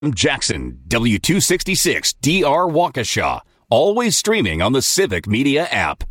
Jackson, W266 DR Waukesha. Always streaming on the Civic Media app.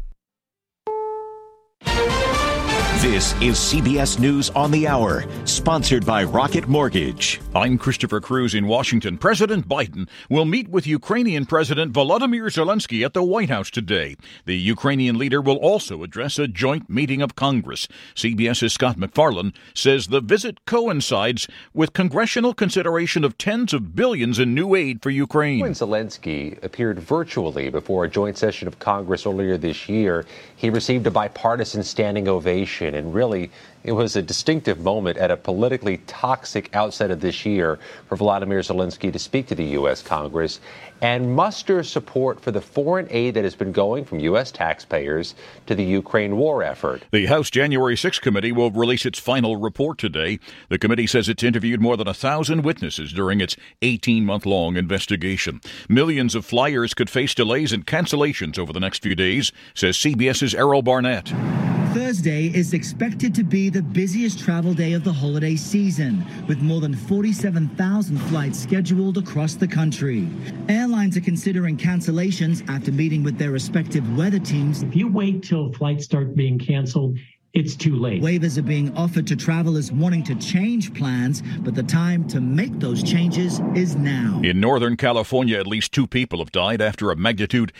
This is CBS News on the Hour, sponsored by Rocket Mortgage. I'm Christopher Cruz in Washington. President Biden will meet with Ukrainian President Volodymyr Zelensky at the White House today. The Ukrainian leader will also address a joint meeting of Congress. CBS's Scott MacFarlane says the visit coincides with congressional consideration of tens of billions in new aid for Ukraine. When Zelensky appeared virtually before a joint session of Congress earlier this year, he received a bipartisan standing ovation. And really, it was a distinctive moment at a politically toxic outset of this year for Volodymyr Zelensky to speak to the U.S. Congress and muster support for the foreign aid that has been going from U.S. taxpayers to the Ukraine war effort. The House January 6 committee will release its final report today. The committee says it's interviewed more than 1,000 witnesses during its 18-month-long investigation. Millions of flyers could face delays and cancellations over the next few days, says CBS's Errol Barnett. Thursday is expected to be the busiest travel day of the holiday season, with more than 47,000 flights scheduled across the country. Airlines are considering cancellations after meeting with their respective weather teams. If you wait till flights start being canceled, it's too late. Waivers are being offered to travelers wanting to change plans, but the time to make those changes is now. In Northern California, at least 2 people have died after a magnitude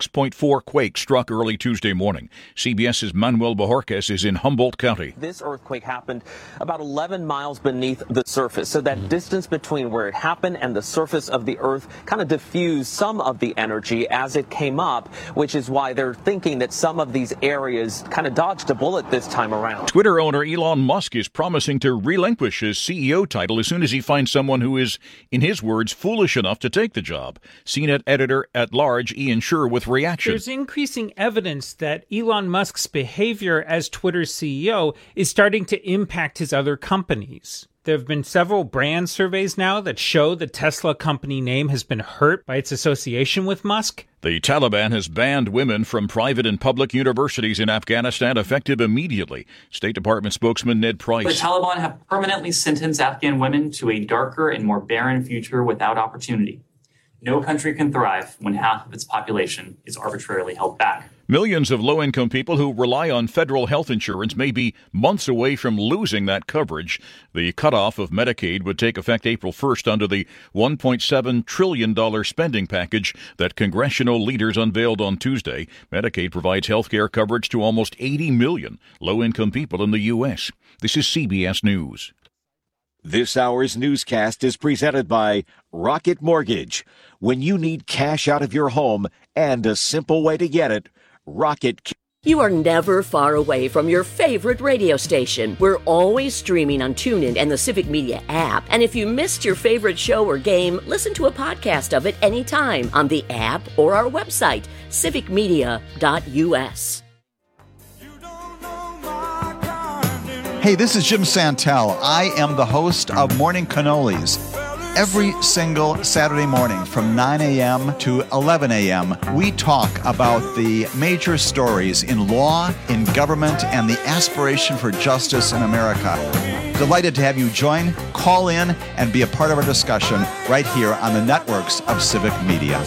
6.4 quake struck early Tuesday morning. CBS's Manuel Bojorquez is in Humboldt County. This earthquake happened about 11 miles beneath the surface, so that distance between where it happened and the surface of the earth kind of diffused some of the energy as it came up, which is why they're thinking that some of these areas kind of dodged a bullet this time around. Twitter owner Elon Musk is promising to relinquish his CEO title as soon as he finds someone who is, in his words, foolish enough to take the job. CNET editor-at-large Ian Sherr with reaction. There's increasing evidence that Elon Musk's behavior as Twitter's CEO is starting to impact his other companies. There have been several brand surveys now that show the Tesla company name has been hurt by its association with Musk. The Taliban has banned women from private and public universities in Afghanistan effective immediately. State Department spokesman Ned Price. The Taliban have permanently sentenced Afghan women to a darker and more barren future without opportunity. No country can thrive when half of its population is arbitrarily held back. Millions of low-income people who rely on federal health insurance may be months away from losing that coverage. The cutoff of Medicaid would take effect April 1st under the $1.7 trillion spending package that congressional leaders unveiled on Tuesday. Medicaid provides health care coverage to almost 80 million low-income people in the U.S. This is CBS News. This hour's newscast is presented by Rocket Mortgage. When you need cash out of your home and a simple way to get it, Rocket. You are never far away from your favorite radio station. We're always streaming on TuneIn and the Civic Media app. And if you missed your favorite show or game, listen to a podcast of it anytime on the app or our website, civicmedia.us. Hey, this is Jim Santel. I am the host of Morning Cannolis. Every single Saturday morning from 9 a.m. to 11 a.m., we talk about the major stories in law, in government, and the aspiration for justice in America. Delighted to have you join, call in, and be a part of our discussion right here on the networks of Civic Media.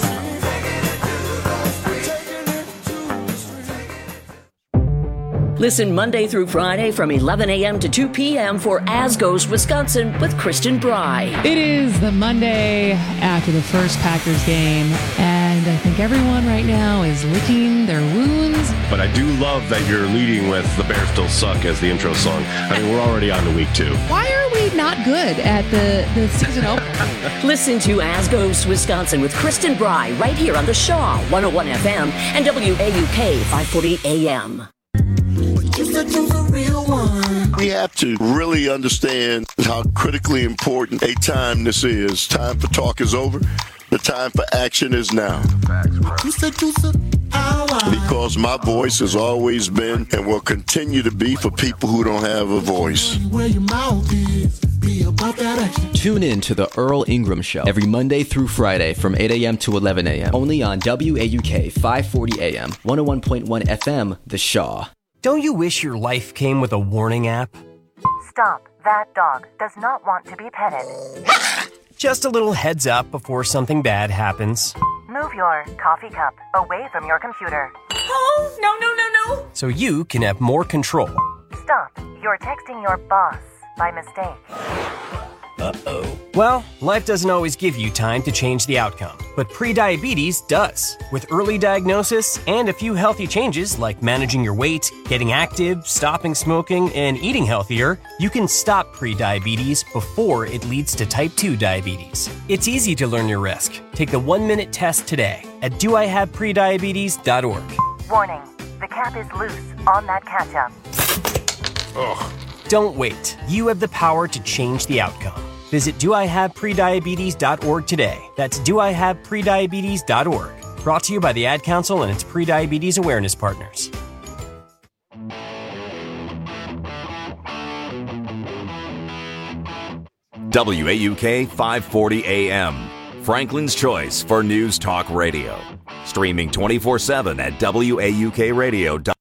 Listen Monday through Friday from 11 a.m. to 2 p.m. for As Goes Wisconsin with Kristen Bry. It is the Monday after the first Packers game, and I think everyone right now is licking their wounds. But I do love that you're leading with The Bears Still Suck as the intro song. I mean, we're already on to week 2. Why are we not good at the season opener? Listen to As Goes Wisconsin with Kristen Bry right here on the Shaw 101 FM and WAUK 540 AM. We have to really understand how critically important a time this is. Time for talk is over. The time for action is now. Because my voice has always been and will continue to be for people who don't have a voice. Tune in to The Earl Ingram Show every Monday through Friday from 8 a.m. to 11 a.m. Only on WAUK 540 AM, 101.1 FM, The Shaw. Don't you wish your life came with a warning app? Stop. That dog does not want to be petted. Just a little heads up before something bad happens. Move your coffee cup away from your computer. Oh, no. So you can have more control. Stop. You're texting your boss by mistake. Uh-oh. Well, life doesn't always give you time to change the outcome, but prediabetes does. With early diagnosis and a few healthy changes like managing your weight, getting active, stopping smoking, and eating healthier, you can stop prediabetes before it leads to type 2 diabetes. It's easy to learn your risk. Take the 1-minute test today at doihaveprediabetes.org. Warning, the cap is loose on that ketchup. Ugh. Don't wait. You have the power to change the outcome. Visit doihaveprediabetes.org today. That's doihaveprediabetes.org. Brought to you by the Ad Council and its prediabetes awareness partners. WAUK 540 AM, Franklin's choice for News Talk Radio. Streaming 24/7 at WAUKradio.com.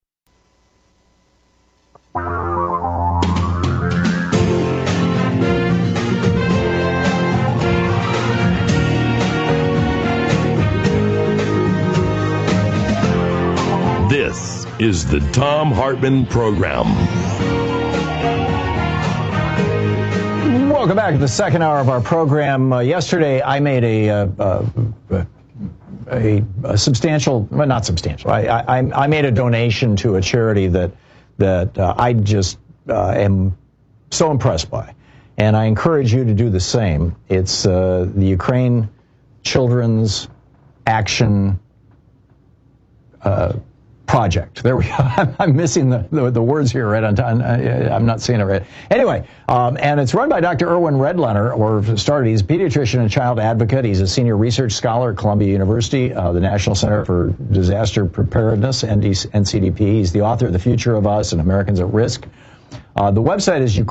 This is the Thom Hartmann Program. Welcome back to the second hour of our program. Yesterday, I made a substantial, well, not substantial. I made a donation to a charity that I just am so impressed by, and I encourage you to do the same. It's the Ukraine Children's Action Project. There we go. I'm missing the words here right on time. I'm not seeing it right. Anyway, and it's run by Dr. Erwin Redlener, or started. He's a pediatrician and child advocate. He's a senior research scholar at Columbia University, the National Center for Disaster Preparedness, NCDP. He's the author of The Future of Us and Americans at Risk. The website is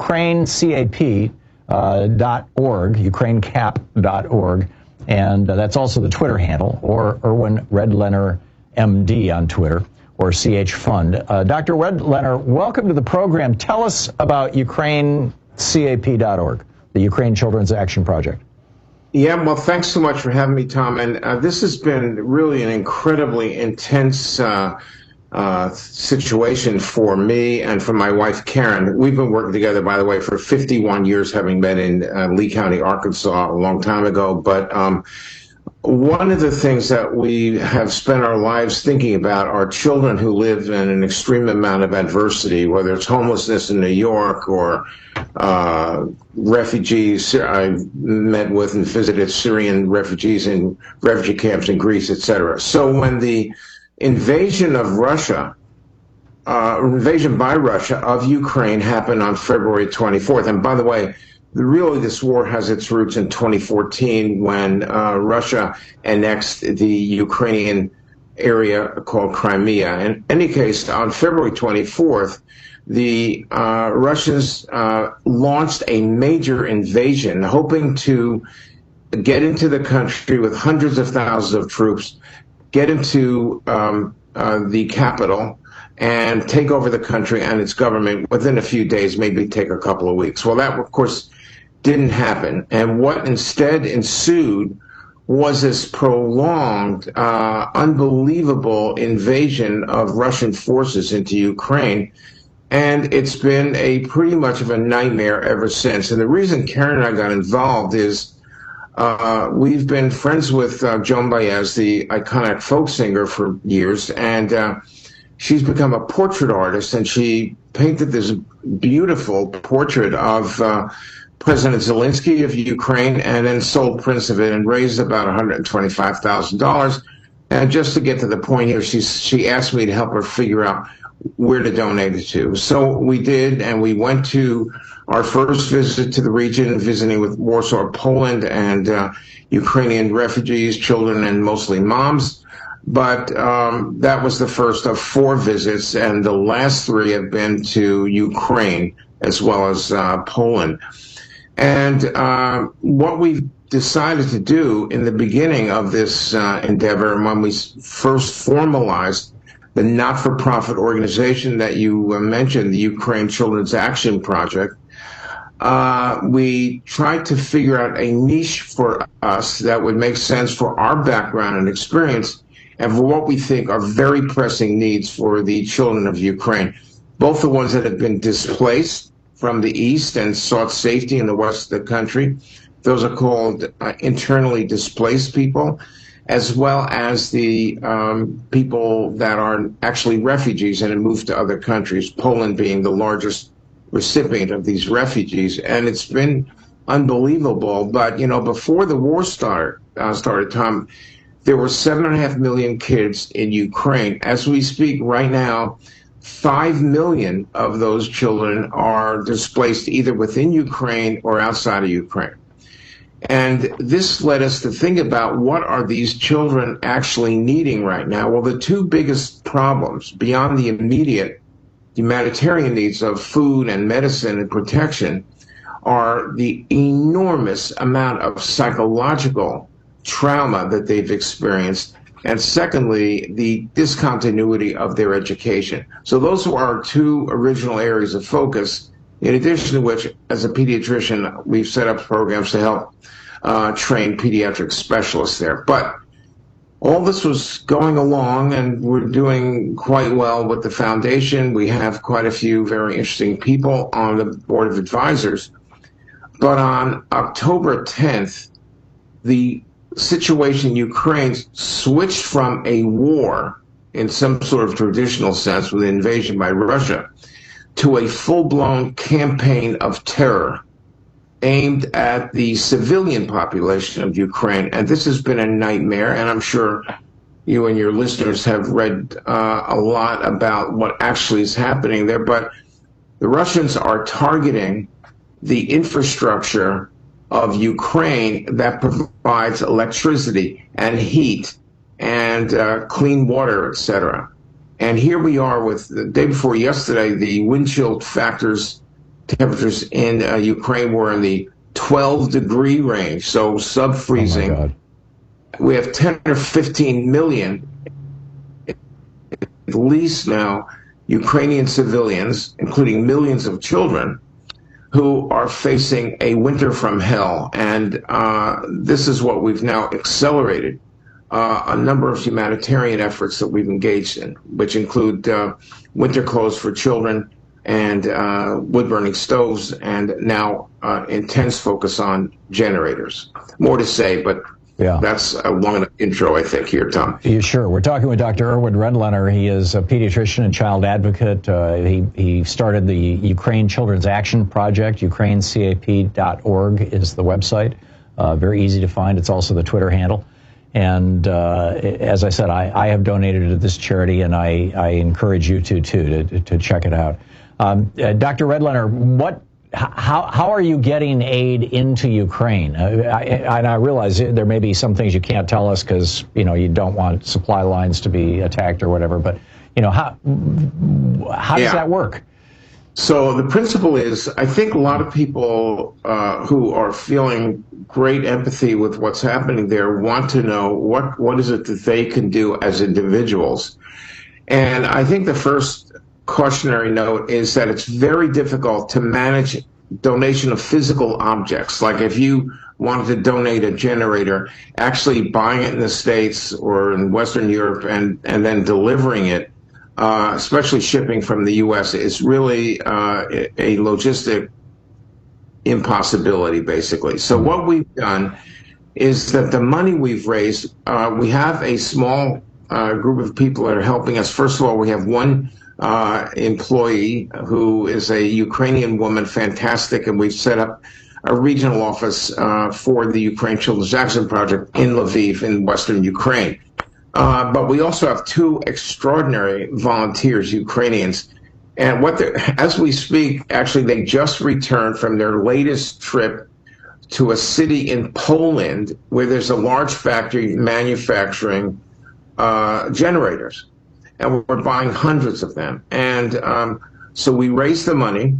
ukrainecap.org, ukrainecap.org, and that's also the Twitter handle, or Erwin Redlener MD on Twitter, or CH Fund. Dr. Redlener, welcome to the program. Tell us about ukrainecap.org, the Ukraine Children's Action Project. Yeah, well, thanks so much for having me, Tom. And this has been really an incredibly intense situation for me and for my wife, Karen. We've been working together, by the way, for 51 years, having met in Lee County, Arkansas, a long time ago. But one of the things that we have spent our lives thinking about are children who live in an extreme amount of adversity, whether it's homelessness in New York or refugees. I met with and visited Syrian refugees in refugee camps in Greece, etc. So when the invasion by Russia of Ukraine happened on February 24th, and by the way, really, this war has its roots in 2014 when Russia annexed the Ukrainian area called Crimea. In any case, on February 24th, the Russians launched a major invasion, hoping to get into the country with hundreds of thousands of troops, get into the capital, and take over the country and its government within a few days, maybe take a couple of weeks. Well, that, of course, didn't happen. And what instead ensued was this prolonged, unbelievable invasion of Russian forces into Ukraine. And it's been a pretty much of a nightmare ever since. And the reason Karen and I got involved is we've been friends with Joan Baez, the iconic folk singer, for years. And she's become a portrait artist, and she painted this beautiful portrait of President Zelensky of Ukraine, and then sold prints of it and raised about $125,000. And just to get to the point here, she asked me to help her figure out where to donate it to. So we did, and we went to our first visit to the region, visiting with Warsaw, Poland, and Ukrainian refugees, children, and mostly moms. But that was the first of 4 visits, and the last 3 have been to Ukraine as well as Poland. And what we decided to do in the beginning of this endeavor, when we first formalized the not-for-profit organization that you mentioned, the Ukraine Children's Action Project, we tried to figure out a niche for us that would make sense for our background and experience and for what we think are very pressing needs for the children of Ukraine, both the ones that have been displaced from the east and sought safety in the west of the country. Those are called internally displaced people, as well as the people that are actually refugees and have moved to other countries, Poland being the largest recipient of these refugees. And it's been unbelievable. But, before the war started, Tom, there were 7.5 million kids in Ukraine. As we speak right now, 5 million of those children are displaced either within Ukraine or outside of Ukraine. And this led us to think about what are these children actually needing right now? Well, the two biggest problems beyond the immediate humanitarian needs of food and medicine and protection are the enormous amount of psychological trauma that they've experienced, and secondly, the discontinuity of their education. So those are our two original areas of focus, in addition to which, as a pediatrician, we've set up programs to help train pediatric specialists there. But all this was going along, and we're doing quite well with the foundation. We have quite a few very interesting people on the board of advisors. But on October 10th, the situation in Ukraine switched from a war in some sort of traditional sense with an invasion by Russia to a full-blown campaign of terror aimed at the civilian population of Ukraine. And this has been a nightmare, and I'm sure you and your listeners have read a lot about what actually is happening there. But the Russians are targeting the infrastructure of Ukraine that provides electricity and heat and clean water, etc. And here we are with the day before yesterday, the wind chill temperatures in Ukraine were in the 12-degree range, so sub-freezing. Oh, we have 10 or 15 million, at least now, Ukrainian civilians, including millions of children, who are facing a winter from hell. And this is what we've now accelerated, a number of humanitarian efforts that we've engaged in, which include winter clothes for children and wood-burning stoves, and now intense focus on generators. More to say, but that's a long intro, I think, here, Tom. Yeah, sure. We're talking with Dr. Erwin Redlener. He is a pediatrician and child advocate. He started the Ukraine Children's Action Project. UkraineCAP.org is the website. Very easy to find. It's also the Twitter handle. And as I said, I have donated to this charity, and I encourage you to check it out. Dr. Redlener, how are you getting aid into Ukraine? And I realize there may be some things you can't tell us because you don't want supply lines to be attacked or whatever. But how does that work? So the principle is, I think a lot of people who are feeling great empathy with what's happening there want to know what is it that they can do as individuals. And I think the first cautionary note is that it's very difficult to manage donation of physical objects. Like if you wanted to donate a generator, actually buying it in the States or in Western Europe and then delivering it, especially shipping from the U.S., is really a logistic impossibility, basically. So what we've done is that the money we've raised, we have a small group of people that are helping us. First of all, we have one employee who is a Ukrainian woman, fantastic, and we've set up a regional office for the Ukraine Children's Action Project in Lviv in western Ukraine. But we also have two extraordinary volunteers, Ukrainians, and as we speak, actually, they just returned from their latest trip to a city in Poland where there's a large factory manufacturing generators. And we're buying hundreds of them. And so we raised the money.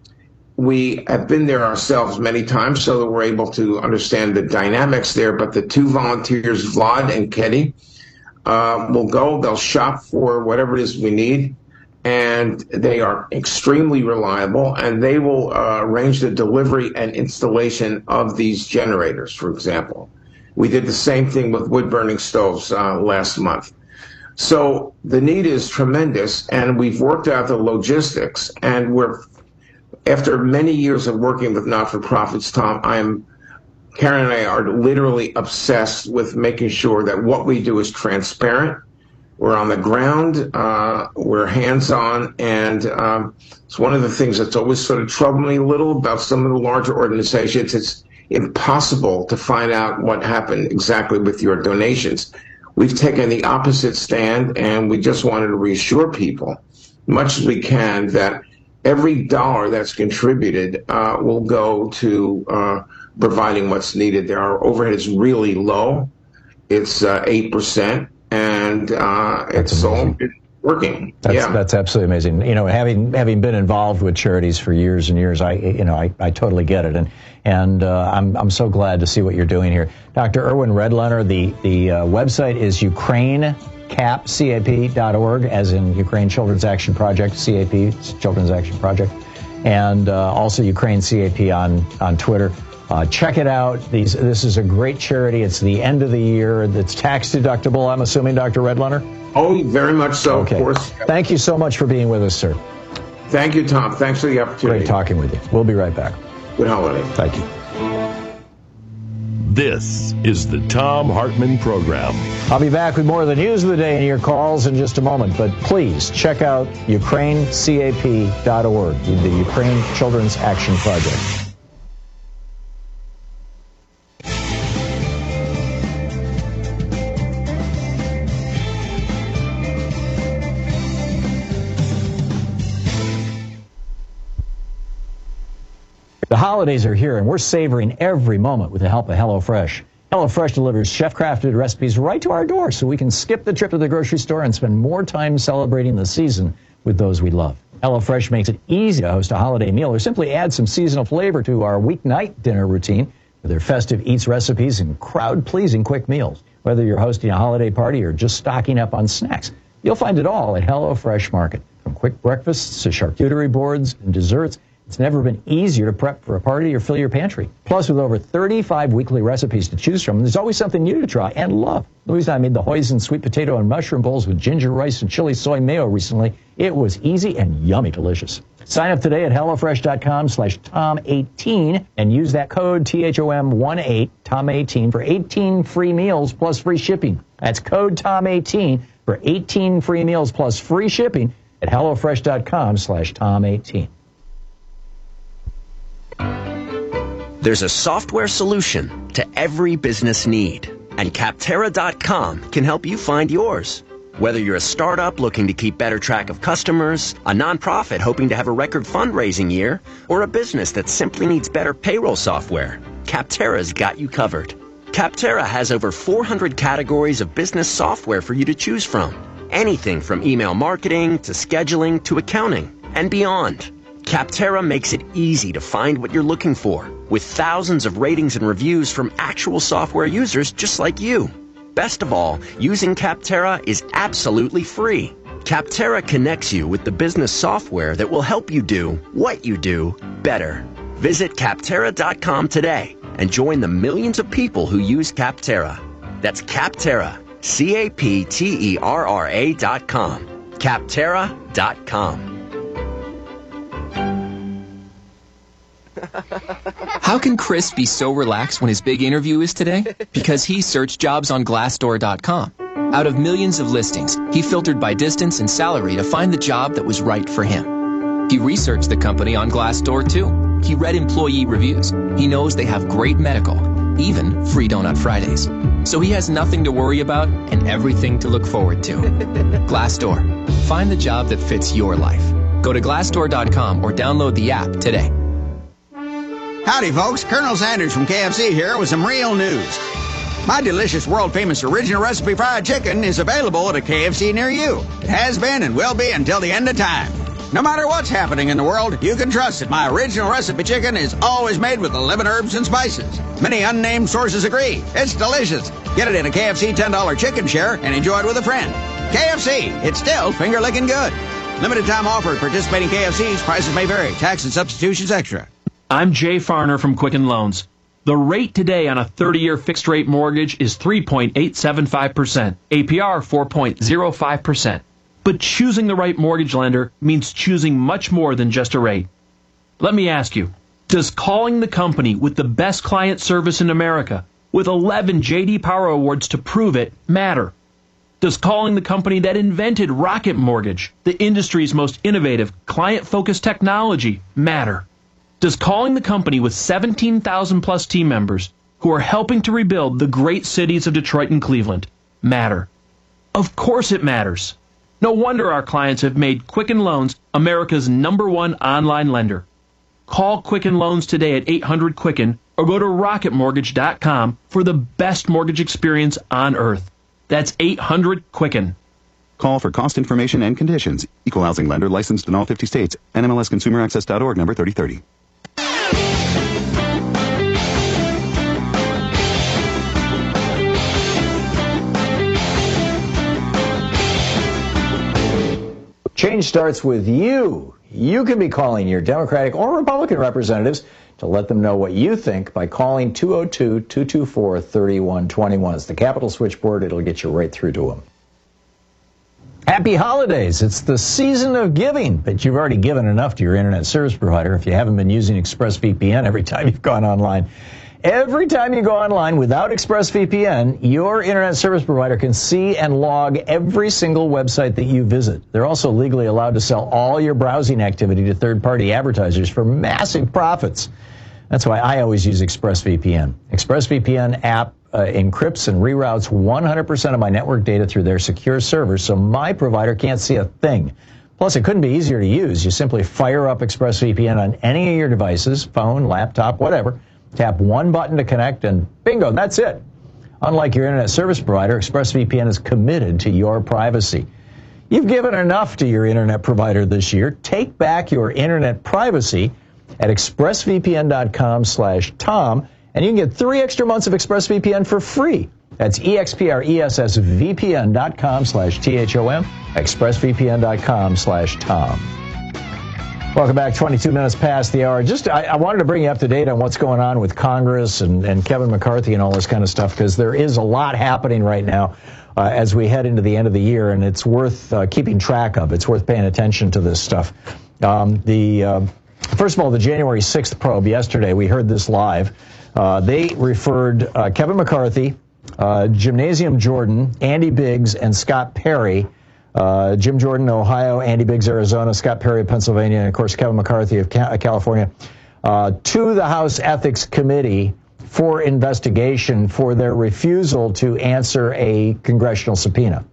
We have been there ourselves many times so that we're able to understand the dynamics there. But the two volunteers, Vlad and Kenny, will go. They'll shop for whatever it is we need. and they are extremely reliable, and they will arrange the delivery and installation of these generators, for example. We did the same thing with wood-burning stoves last month. So the need is tremendous, and we've worked out the logistics, and after many years of working with not-for-profits, Tom, Karen and I are literally obsessed with making sure that what we do is transparent. We're on the ground, we're hands-on, and it's one of the things that's always sort of troubled me a little about some of the larger organizations. It's impossible to find out what happened exactly with your donations. We've taken the opposite stand, and we just wanted to reassure people, much as we can, that every dollar that's contributed will go to providing what's needed. Our overhead is really low. It's 8%, and it's all working. That's absolutely amazing. You know, having been involved with charities for years and years, I totally get it, and I'm so glad to see what you're doing here. Dr. Erwin Redlener, the website is UkraineCap.org, as in Ukraine Children's Action Project, CAP, Children's Action Project, and also Ukraine CAP on Twitter. Check it out. This is a great charity. It's the end of the year. It's tax deductible, I'm assuming, Dr. Redlener? Oh, very much so, okay. Of course. Thank you so much for being with us, sir. Thank you, Tom. Thanks for the opportunity. Great talking with you. We'll be right back. Good holiday. Thank you. This is the Thom Hartmann Program. I'll be back with more of the news of the day and your calls in just a moment, but please check out UkraineCap.org, the Ukraine Children's Action Project. The holidays are here, and we're savoring every moment with the help of HelloFresh. HelloFresh delivers chef-crafted recipes right to our door so we can skip the trip to the grocery store and spend more time celebrating the season with those we love. HelloFresh makes it easy to host a holiday meal or simply add some seasonal flavor to our weeknight dinner routine with their festive eats recipes and crowd-pleasing quick meals. Whether you're hosting a holiday party or just stocking up on snacks, you'll find it all at HelloFresh Market. From quick breakfasts to charcuterie boards and desserts, it's never been easier to prep for a party or fill your pantry. Plus, with over 35 weekly recipes to choose from, there's always something new to try and love. Louise and I made the hoisin sweet potato and mushroom bowls with ginger rice and chili soy mayo recently. It was easy and yummy delicious. Sign up today at HelloFresh.com/Tom18 and use that code THOM18, Tom18, for 18 free meals plus free shipping. That's code Tom18 for 18 free meals plus free shipping at HelloFresh.com/Tom18. There's a software solution to every business need, and Capterra.com can help you find yours. Whether you're a startup looking to keep better track of customers, a nonprofit hoping to have a record fundraising year, or a business that simply needs better payroll software, Capterra's got you covered. Capterra has over 400 categories of business software for you to choose from. Anything from email marketing to scheduling to accounting and beyond. Capterra makes it easy to find what you're looking for, with thousands of ratings and reviews from actual software users just like you. Best of all, using Capterra is absolutely free. Capterra connects you with the business software that will help you do what you do better. Visit Capterra.com today and join the millions of people who use Capterra. That's Capterra, Capterra.com. Capterra.com. How can Chris be so relaxed when his big interview is today? Because he searched jobs on Glassdoor.com. Out of millions of listings, he filtered by distance and salary to find the job that was right for him. He researched the company on Glassdoor too. He read employee reviews. He knows they have great medical, even free donut Fridays. So he has nothing to worry about and everything to look forward to. Glassdoor. Find the job that fits your life. Go to Glassdoor.com or download the app today. Howdy, folks. Colonel Sanders from KFC here with some real news. My delicious, world-famous original recipe fried chicken is available at a KFC near you. It has been and will be until the end of time. No matter what's happening in the world, you can trust that my original recipe chicken is always made with 11 herbs and spices. Many unnamed sources agree. It's delicious. Get it in a KFC $10 chicken share and enjoy it with a friend. KFC, it's still finger-licking good. Limited time offer at participating KFCs. Prices may vary. Tax and substitutions extra. I'm Jay Farner from Quicken Loans. The rate today on a 30-year fixed-rate mortgage is 3.875%, APR 4.05%. But choosing the right mortgage lender means choosing much more than just a rate. Let me ask you, does calling the company with the best client service in America, with 11 J.D. Power Awards to prove it, matter? Does calling the company that invented Rocket Mortgage, the industry's most innovative, client-focused technology, matter? Does calling the company with 17,000 plus team members who are helping to rebuild the great cities of Detroit and Cleveland matter? Of course it matters. No wonder our clients have made Quicken Loans America's #1 online lender. Call Quicken Loans today at 800-QUICKEN or go to rocketmortgage.com for the best mortgage experience on earth. That's 800-QUICKEN. Call for cost information and conditions. Equal housing lender licensed in all 50 states. NMLSconsumeraccess.org number 3030. Change starts with you. You can be calling your Democratic or Republican representatives to let them know what you think by calling 202-224-3121. It's the Capitol switchboard. It'll get you right through to them. Happy holidays. It's the season of giving, but you've already given enough to your internet service provider if you haven't been using ExpressVPN every time you've gone online. Every time you go online without ExpressVPN, your internet service provider can see and log every single website that you visit. They're also legally allowed to sell all your browsing activity to third-party advertisers for massive profits. That's why I always use ExpressVPN. ExpressVPN app encrypts and reroutes 100% of my network data through their secure servers, so my provider can't see a thing. Plus, it couldn't be easier to use. You simply fire up ExpressVPN on any of your devices, phone, laptop, whatever. Tap one button to connect, and bingo, that's it. Unlike your internet service provider, ExpressVPN is committed to your privacy. You've given enough to your internet provider this year. Take back your internet privacy at expressvpn.com/Tom, and you can get 3 extra months of ExpressVPN for free. That's expressvpn.com/THOM, expressvpn.com/Tom. Welcome back. 22 minutes past the hour. I wanted to bring you up to date on what's going on with Congress and Kevin McCarthy and all this kind of stuff, because there is a lot happening right now as we head into the end of the year, and it's worth keeping track of. It's worth paying attention to this stuff. First of all, the January 6th probe yesterday, we heard this live. They referred Kevin McCarthy, Gymnasium Jordan, Andy Biggs, and Scott Perry, Jim Jordan, Ohio, Andy Biggs, Arizona, Scott Perry of Pennsylvania, and, of course, Kevin McCarthy of California, to the House Ethics Committee for investigation for their refusal to answer a congressional subpoena.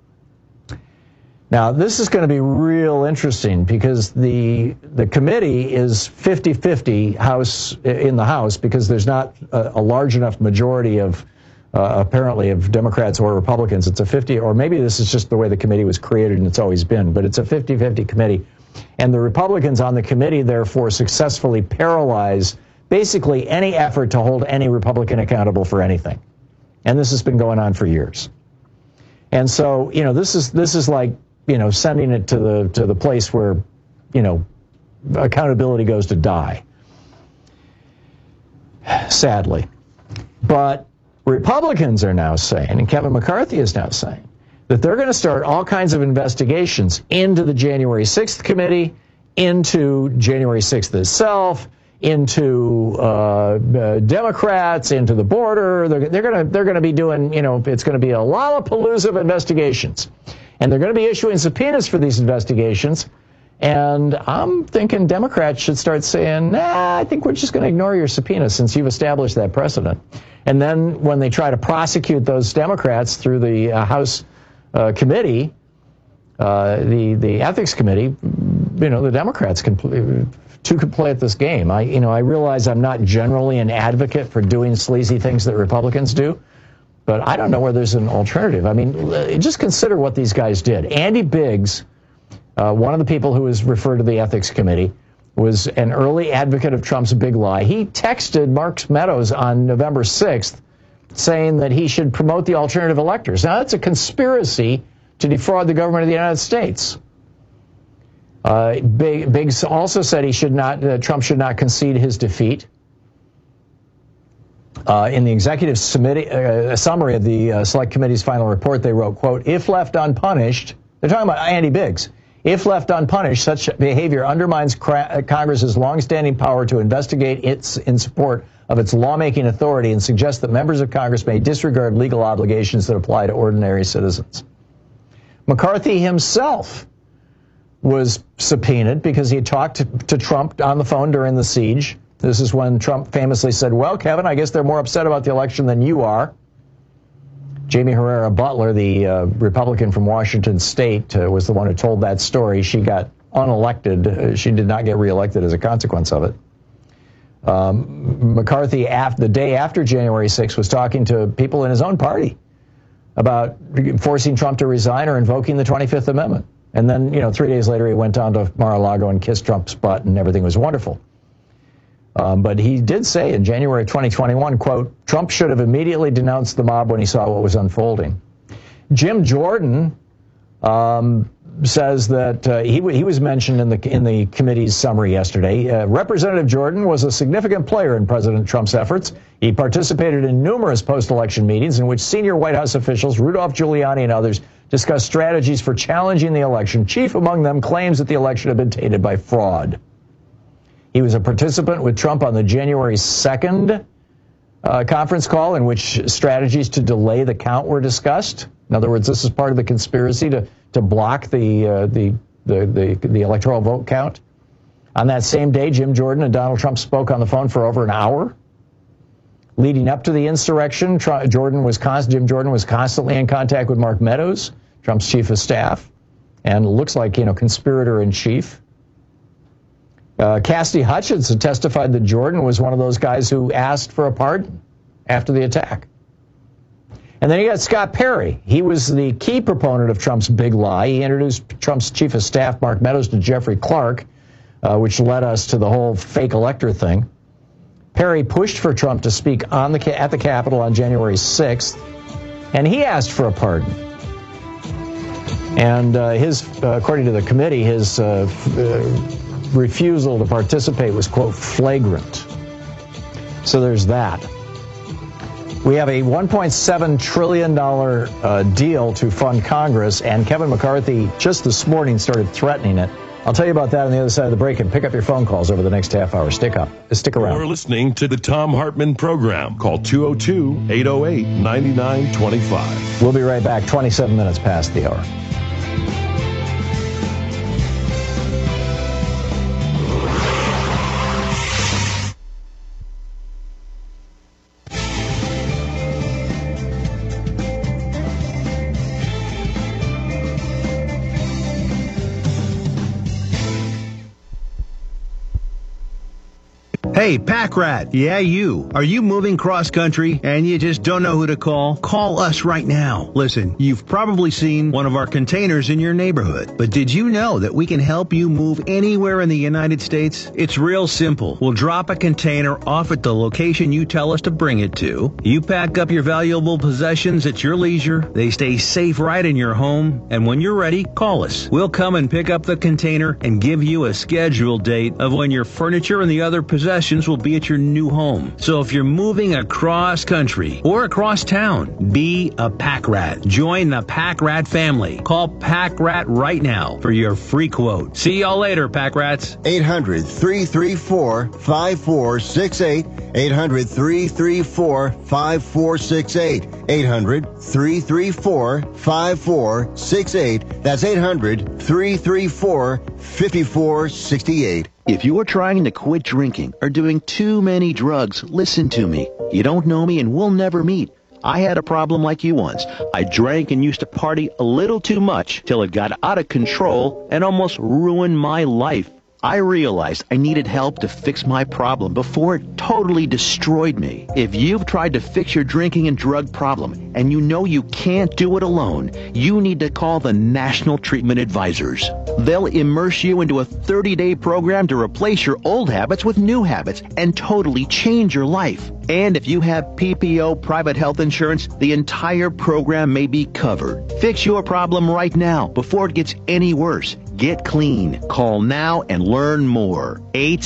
Now, this is going to be real interesting because the committee is 50-50 in the House because there's not a large enough majority of apparently of Democrats or Republicans. It's a 50, or maybe this is just the way the committee was created and it's always been, but it's a 50-50 committee. And the Republicans on the committee, therefore, successfully paralyze basically any effort to hold any Republican accountable for anything. And this has been going on for years. And so, this is like, sending it to the place where, accountability goes to die. Sadly. But Republicans are now saying, and Kevin McCarthy is now saying, that they're going to start all kinds of investigations into the January 6th committee, into January 6th itself, into Democrats, into the border. They're going to be doing, it's going to be a lollapalooza of investigations. And they're going to be issuing subpoenas for these investigations. And I'm thinking Democrats should start saying, I think we're just going to ignore your subpoena since you've established that precedent. And then when they try to prosecute those Democrats through the House committee, the Ethics Committee, the Democrats can play at this game. I realize I'm not generally an advocate for doing sleazy things that Republicans do, but I don't know where there's an alternative. I mean, just consider what these guys did. Andy Biggs, one of the people who was referred to the Ethics Committee, was an early advocate of Trump's big lie. He texted Mark Meadows on November 6th saying that he should promote the alternative electors. Now, that's a conspiracy to defraud the government of the United States. Biggs also said Trump should not concede his defeat. In the executive summary of the Select Committee's final report, they wrote, quote, if left unpunished, they're talking about Andy Biggs, if left unpunished, such behavior undermines Congress's longstanding power to investigate in support of its lawmaking authority and suggests that members of Congress may disregard legal obligations that apply to ordinary citizens. McCarthy himself was subpoenaed because he had talked to Trump on the phone during the siege. This is when Trump famously said, well, Kevin, I guess they're more upset about the election than you are. Jamie Herrera Butler, the Republican from Washington State, was the one who told that story. She got unelected. She did not get reelected as a consequence of it. McCarthy, the day after January 6th, was talking to people in his own party about forcing Trump to resign or invoking the 25th Amendment. And then, 3 days later, he went down to Mar-a-Lago and kissed Trump's butt, and everything was wonderful. But he did say in January 2021, quote, Trump should have immediately denounced the mob when he saw what was unfolding. Jim Jordan says that he was mentioned in the committee's summary yesterday. Representative Jordan was a significant player in President Trump's efforts. He participated in numerous post-election meetings in which senior White House officials, Rudolph Giuliani and others, discussed strategies for challenging the election. Chief among them claims that the election had been tainted by fraud. He was a participant with Trump on the January 2nd conference call in which strategies to delay the count were discussed. In other words, this is part of the conspiracy to block the electoral vote count. On that same day, Jim Jordan and Donald Trump spoke on the phone for over an hour. Leading up to the insurrection, Jim Jordan was constantly in contact with Mark Meadows, Trump's chief of staff, and looks like, conspirator-in-chief. Cassidy Hutchinson testified that Jordan was one of those guys who asked for a pardon after the attack. And then you got Scott Perry. He was the key proponent of Trump's big lie. He introduced Trump's chief of staff, Mark Meadows, to Jeffrey Clark, which led us to the whole fake elector thing. Perry pushed for Trump to speak at the Capitol on January 6th, and he asked for a pardon. And according to the committee, his refusal to participate was, quote, flagrant. So there's that. We have a $1.7 trillion deal to fund Congress, and Kevin McCarthy just this morning started threatening it. I'll tell you about that on the other side of the break, and pick up your phone calls over the next half hour. Stick around. You're listening to the Tom Hartman Program. Call 202-808-9925. We'll be right back, 27 minutes past the hour. Hey, Pack Rat. Yeah, you. Are you moving cross-country and you just don't know who to call? Call us right now. Listen, you've probably seen one of our containers in your neighborhood. But did you know that we can help you move anywhere in the United States? It's real simple. We'll drop a container off at the location you tell us to bring it to. You pack up your valuable possessions at your leisure. They stay safe right in your home. And when you're ready, call us. We'll come and pick up the container and give you a scheduled date of when your furniture and the other possessions will be at your new home. So if you're moving across country or across town, be a Pack Rat. Join the Pack Rat family. Call Pack Rat right now for your free quote. See y'all later, Pack Rats. 800-334-5468. 800-334-5468. 800-334-5468. That's 800-334-5468. If you're trying to quit drinking or doing too many drugs, listen to me. You don't know me and we'll never meet. I had a problem like you once. I drank and used to party a little too much till it got out of control and almost ruined my life. I realized I needed help to fix my problem before it totally destroyed me. If you've tried to fix your drinking and drug problem and you know you can't do it alone, you need to call the National Treatment Advisors. They'll immerse you into a 30-day program to replace your old habits with new habits and totally change your life. And if you have PPO private health insurance, the entire program may be covered. Fix your problem right now before it gets any worse. get clean. Call now and learn more.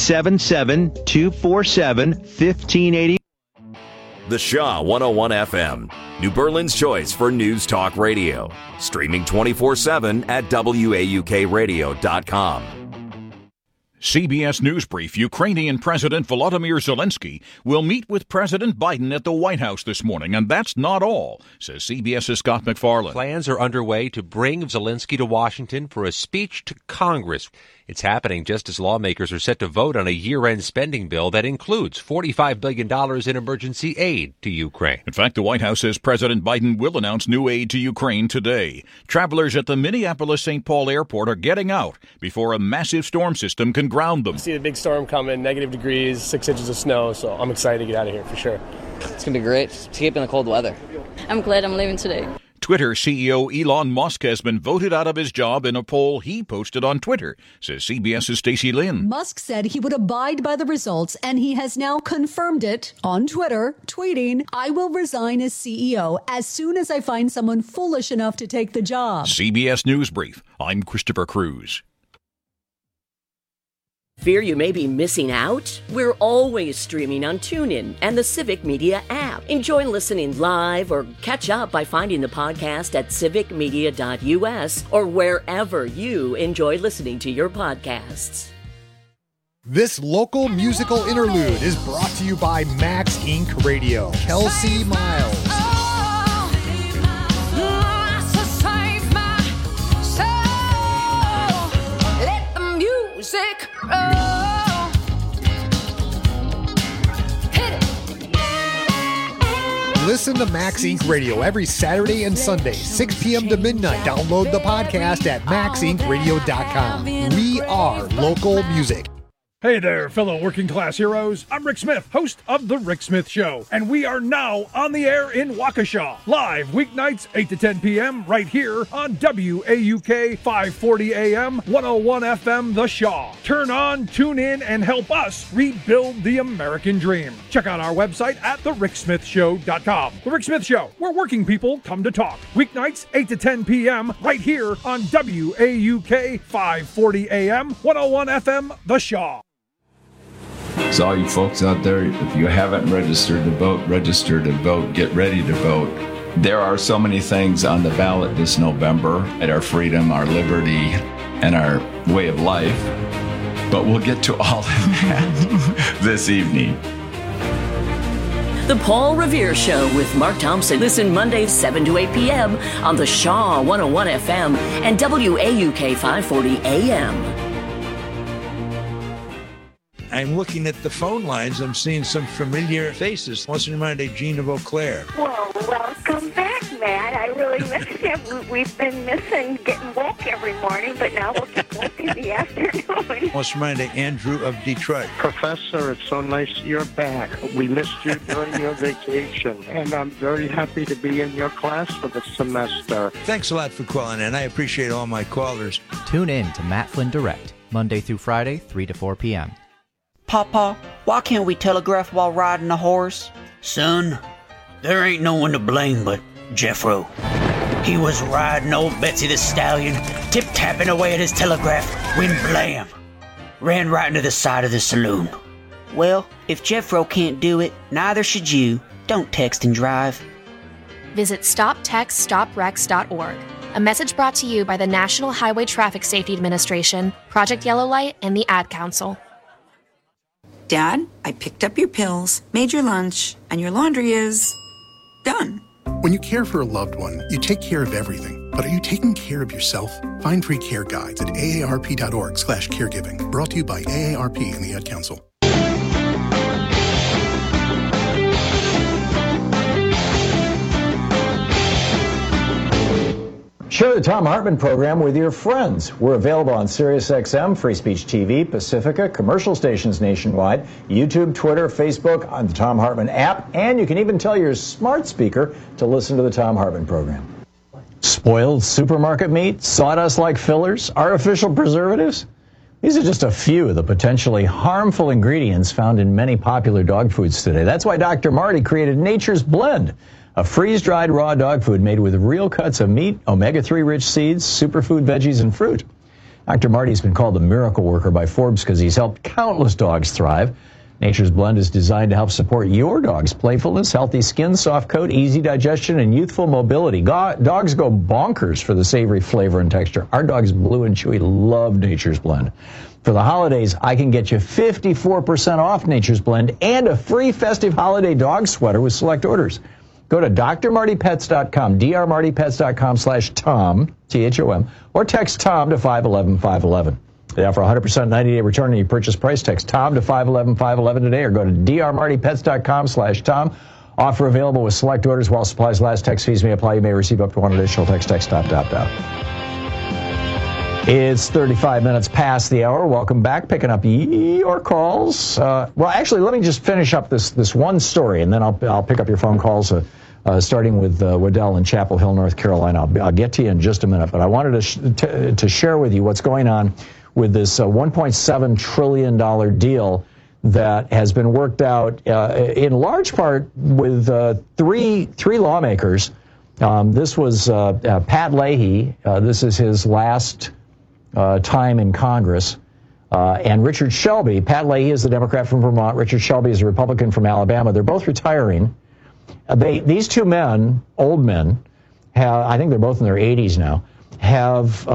877-247-1580. The Shaw 101 FM, New Berlin's choice for news talk radio. Streaming 24/7 at WAUKradio.com. CBS News Brief. Ukrainian President Volodymyr Zelensky will meet with President Biden at the White House this morning, and that's not all, says CBS's Scott McFarland. Plans are underway to bring Zelensky to Washington for a speech to Congress. It's happening just as lawmakers are set to vote on a year-end spending bill that includes $45 billion in emergency aid to Ukraine. In fact, the White House says President Biden will announce new aid to Ukraine today. Travelers at the Minneapolis-St. Paul airport are getting out before a massive storm system can ground them. I see the big storm coming, negative degrees, 6 inches of snow, so I'm excited to get out of here for sure. It's going to be great, escaping the cold weather. I'm glad I'm leaving today. Twitter CEO Elon Musk has been voted out of his job in a poll he posted on Twitter, says CBS's Stacey Lynn. Musk said he would abide by the results, and he has now confirmed it on Twitter, tweeting, "I will resign as CEO as soon as I find someone foolish enough to take the job." CBS News Brief. I'm Christopher Cruz. Fear you may be missing out? We're always streaming on TuneIn and the Civic Media app. Enjoy listening live or catch up by finding the podcast at civicmedia.us or wherever you enjoy listening to your podcasts. This local musical interlude is brought to you by Max Inc. Radio. Kelsey Miles. Listen to Max Inc. Radio every Saturday and Sunday, 6 p.m. to midnight. Download the podcast at maxincradio.com. We are local music. Hey there, fellow working class heroes. I'm Rick Smith, host of The Rick Smith Show, and we are now on the air in Waukesha, live weeknights 8 to 10 p.m. right here on WAUK 540 AM, 101 FM, The Shaw. Turn on, tune in, and help us rebuild the American dream. Check out our website at thericksmithshow.com. The Rick Smith Show, where working people come to talk. Weeknights 8 to 10 p.m. right here on WAUK 540 AM, 101 FM, The Shaw. So all you folks out there, if you haven't registered to vote, register to vote, get ready to vote. There are so many things on the ballot this November at our freedom, our liberty, and our way of life. But we'll get to all of that this evening. The Paul Revere Show with Mark Thompson. Listen Mondays 7 to 8 p.m. on the Shaw 101 FM and WAUK 540 AM. I'm looking at the phone lines. I'm seeing some familiar faces. What's in mind, Gina Vauclair? Well, welcome back, Matt. I really missed you. We've been missing getting woke every morning, but now we'll get woke in the afternoon. What's in mind, Andrew of Detroit? Professor, it's so nice you're back. We missed you during your vacation, and I'm very happy to be in your class for the semester. Thanks a lot for calling in. I appreciate all my callers. Tune in to Matt Flynn Direct, Monday through Friday, 3 to 4 p.m. Papa, why can't we telegraph while riding a horse? Son, there ain't no one to blame but Jeffro. He was riding old Betsy the Stallion, tip-tapping away at his telegraph, when blam! Ran right into the side of the saloon. Well, if Jeffro can't do it, neither should you. Don't text and drive. Visit StopTextStopWrecks.org. A message brought to you by the National Highway Traffic Safety Administration, Project Yellow Light, and the Ad Council. Dad, I picked up your pills, made your lunch, and your laundry is done. When you care for a loved one, you take care of everything. But are you taking care of yourself? Find free care guides at aarp.org/caregiving. Brought to you by AARP and the Ad Council. Share the Thom Hartmann program with your friends. We're available on SiriusXM, Free Speech TV, Pacifica, commercial stations nationwide, YouTube, Twitter, Facebook, on the Thom Hartmann app, and you can even tell your smart speaker to listen to the Thom Hartmann program. Spoiled supermarket meat, sawdust-like fillers, artificial preservatives. These are just a few of the potentially harmful ingredients found in many popular dog foods today. That's why Dr. Marty created Nature's Blend, a freeze-dried raw dog food made with real cuts of meat, omega-3 rich seeds, superfood veggies, and fruit. Dr. Marty's been called the miracle worker by Forbes because he's helped countless dogs thrive. Nature's Blend is designed to help support your dog's playfulness, healthy skin, soft coat, easy digestion, and youthful mobility. Dogs go bonkers for the savory flavor and texture. Our dogs, Blue and Chewy, love Nature's Blend. For the holidays, I can get you 54% off Nature's Blend and a free festive holiday dog sweater with select orders. Go to drmartypets.com, drmartypets.com/Tom, T-H-O-M, or text Tom to 511-511. They offer 100% 90-day return on your purchase price. Text Tom to 511-511 today or go to drmartypets.com/Tom. Offer available with select orders while supplies last. Text fees may apply. You may receive up to one additional text. Opt. It's 35 minutes past the hour. Welcome back. Picking up your calls. Well, actually, let me just finish up this one story, and then I'll pick up your phone calls, starting with Waddell in Chapel Hill, North Carolina. I'll get to you in just a minute, but I wanted to share with you what's going on with this $1.7 trillion deal that has been worked out in large part with three lawmakers. This was Pat Leahy. This is his last time in Congress. And Richard Shelby. Pat Leahy is the Democrat from Vermont. Richard Shelby is a Republican from Alabama. They're both retiring. These two men, old men, I think they're both in their 80s now, have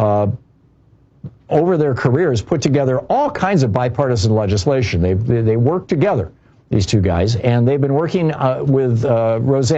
over their careers put together all kinds of bipartisan legislation. They work together, these two guys, and they've been working with Rosa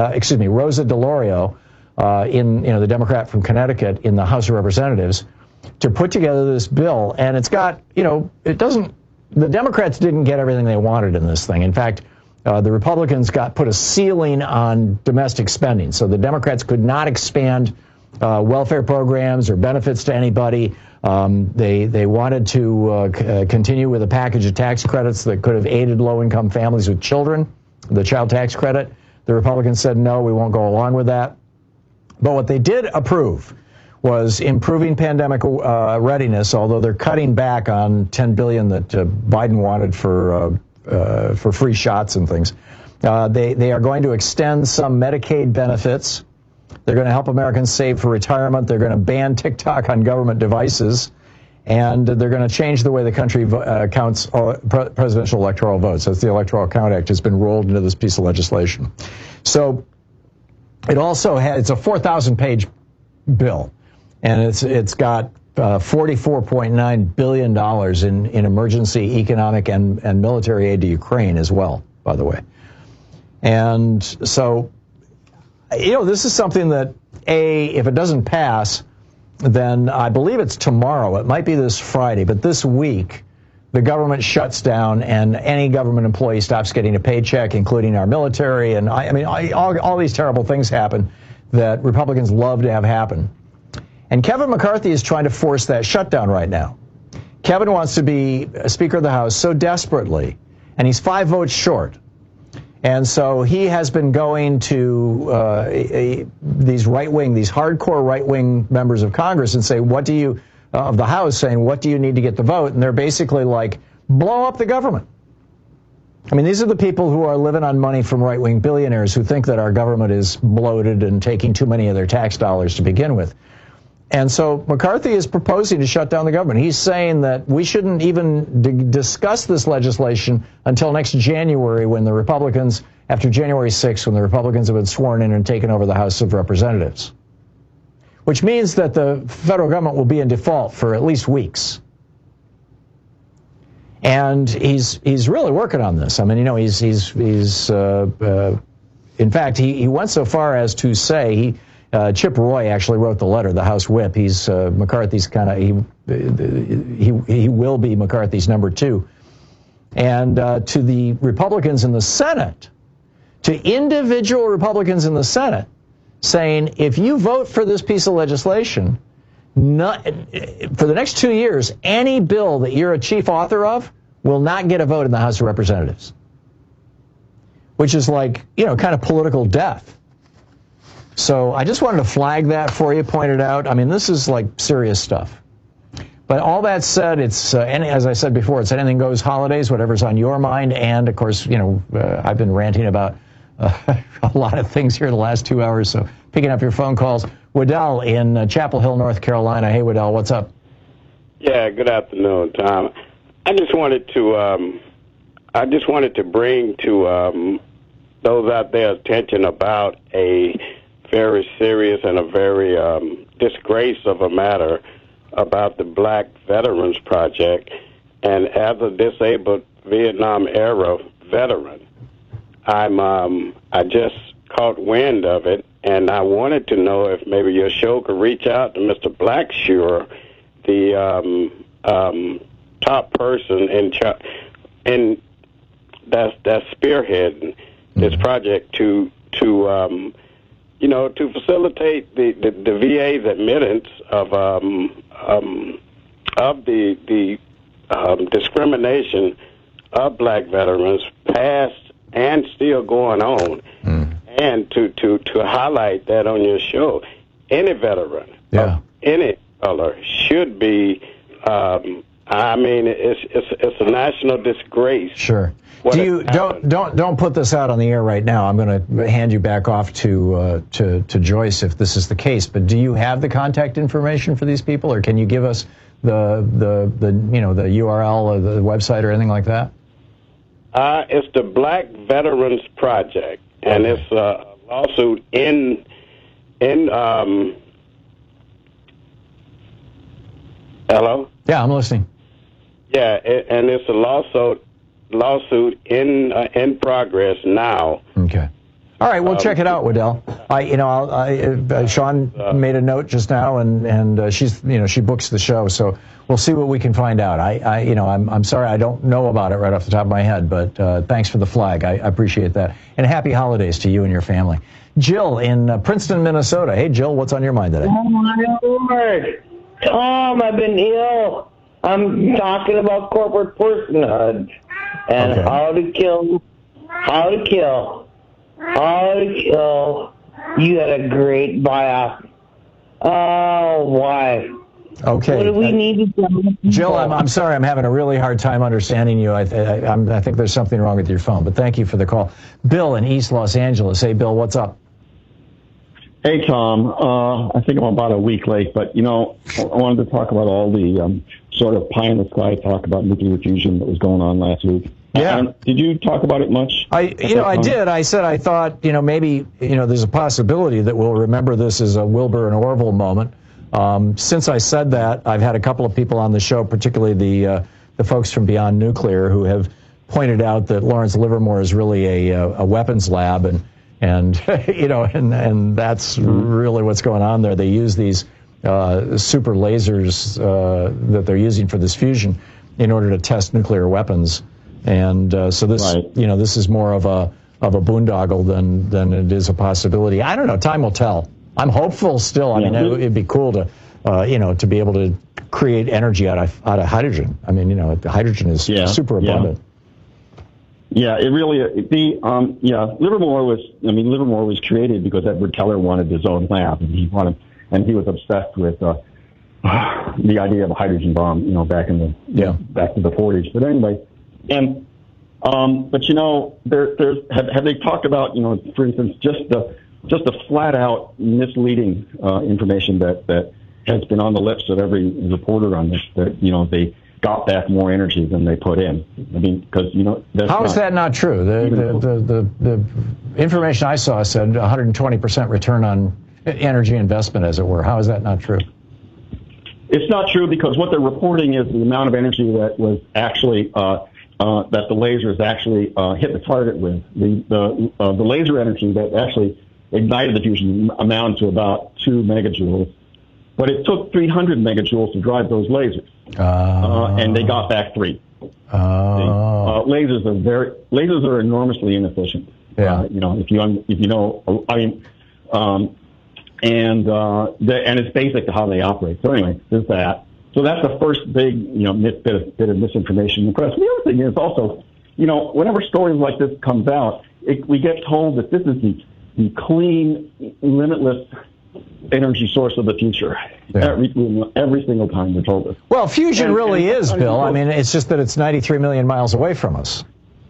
DeLauro, the Democrat from Connecticut in the House of Representatives, to put together this bill. And it's got, the Democrats didn't get everything they wanted in this thing. In fact, the Republicans put a ceiling on domestic spending, so the Democrats could not expand welfare programs or benefits to anybody. They wanted to continue with a package of tax credits that could have aided low-income families with children, the child tax credit. The Republicans said, no, we won't go along with that. But what they did approve was improving pandemic readiness, although they're cutting back on $10 billion that Biden wanted for free shots and things. They are going to extend some Medicaid benefits. They're going to help Americans save for retirement. They're going to ban TikTok on government devices. And they're going to change the way the country counts presidential electoral votes. That's the Electoral Count Act has been rolled into this piece of legislation. So it also it's a 4,000-page bill. And it's got $44.9 billion in emergency economic and military aid to Ukraine as well, by the way. And so, this is something that, if it doesn't pass, then I believe it's tomorrow. It might be this Friday, but this week, the government shuts down and any government employee stops getting a paycheck, including our military. And all these terrible things happen that Republicans love to have happen. And Kevin McCarthy is trying to force that shutdown right now. Kevin wants to be Speaker of the House so desperately, and he's 5 votes short. And so he has been going to these hardcore right-wing members of Congress and say, of the House, saying, what do you need to get the vote? And they're basically like, blow up the government. I mean, these are the people who are living on money from right-wing billionaires who think that our government is bloated and taking too many of their tax dollars to begin with. And so McCarthy is proposing to shut down the government. He's saying that we shouldn't even discuss this legislation until next January after January 6th, when the Republicans have been sworn in and taken over the House of Representatives. Which means that the federal government will be in default for at least weeks. And he's really working on this. I mean, in fact, he went so far as to say, Chip Roy actually wrote the letter, the House Whip. He's McCarthy's he will be McCarthy's number 2. And to the Republicans in the Senate, to individual Republicans in the Senate, saying, if you vote for this piece of legislation, for the next 2 years, any bill that you're a chief author of will not get a vote in the House of Representatives. Which is like, kind of political death. So I just wanted to flag that for you, point it out. I mean, this is like serious stuff. But all that said, it's, as I said before, it's anything goes holidays, whatever's on your mind. And, of course, I've been ranting about a lot of things here the last 2 hours. So picking up your phone calls. Waddell in Chapel Hill, North Carolina. Hey, Waddell, what's up? Yeah, good afternoon, Tom. I just wanted to bring to those out there attention about a very serious and a very disgrace of a matter about the Black Veterans Project. And as a disabled Vietnam-era veteran, I just caught wind of it, and I wanted to know if maybe your show could reach out to Mr. Blackshear, the top person in that's spearheading this project to facilitate the VA's admittance of the discrimination of Black veterans, past and still going on, and to highlight that on your show. Any veteran of any color should be. It's a national disgrace. Sure. Don't put this out on the air right now. I'm going to hand you back off to Joyce if this is the case. But do you have the contact information for these people, or can you give us the URL or the website or anything like that? It's the Black Veterans Project, and it's a lawsuit in hello? Yeah, I'm listening. Yeah, and it's a lawsuit in progress now. Okay. All right, we'll check it out, Waddell. Sean made a note just now, and she books the show, so we'll see what we can find out. I'm sorry I don't know about it right off the top of my head, but thanks for the flag. I appreciate that, and happy holidays to you and your family. Jill in Princeton, Minnesota. Hey, Jill, what's on your mind today? Oh my Lord, Tom, I've been ill. I'm talking about corporate personhood and how to kill. You had a great biopsy. Oh, why? Okay. What do we need to do? Jill, I'm sorry. I'm having a really hard time understanding you. I think there's something wrong with your phone, but thank you for the call. Bill in East Los Angeles. Hey, Bill, what's up? Hey, Tom. I think I'm about a week late, but, I wanted to talk about all the sort of pie-in-the-sky talk about nuclear fusion that was going on last week. Yeah. Did you talk about it much? I did. I said I thought, maybe, there's a possibility that we'll remember this as a Wilbur and Orville moment. Since I said that, I've had a couple of people on the show, particularly the folks from Beyond Nuclear, who have pointed out that Lawrence Livermore is really a weapons lab, and that's really what's going on there. They use these super lasers that they're using for this fusion in order to test nuclear weapons. And so this, this is more of a boondoggle than it is a possibility. I don't know. Time will tell. I'm hopeful still. I mean, it'd be cool to, to be able to create energy out of hydrogen. I mean, the hydrogen is super abundant. Yeah, it really. Livermore was created because Edward Teller wanted his own lab, and he was obsessed with the idea of a hydrogen bomb. Back to the 40s. But anyway. And, have they talked about, for instance, just the flat out misleading information that has been on the lips of every reporter on this, that, they got back more energy than they put in. I mean, because, how is that not true? The information I saw said 120% return on energy investment, as it were. How is that not true? It's not true because what they're reporting is the amount of energy that was actually, that the lasers actually hit the target with. The laser energy that actually ignited the fusion amounted to about 2 megajoules, but it took 300 megajoules to drive those lasers, and they got back 3. Lasers are enormously inefficient. Yeah. And it's basic to how they operate. So anyway, there's that. So that's the first big, bit of misinformation in the press. The other thing is also, whenever stories like this comes out, we get told that this is the clean, limitless energy source of the future. Yeah. Every single time we're told this. Well, fusion really is, Bill. I mean, it's just that it's 93 million miles away from us.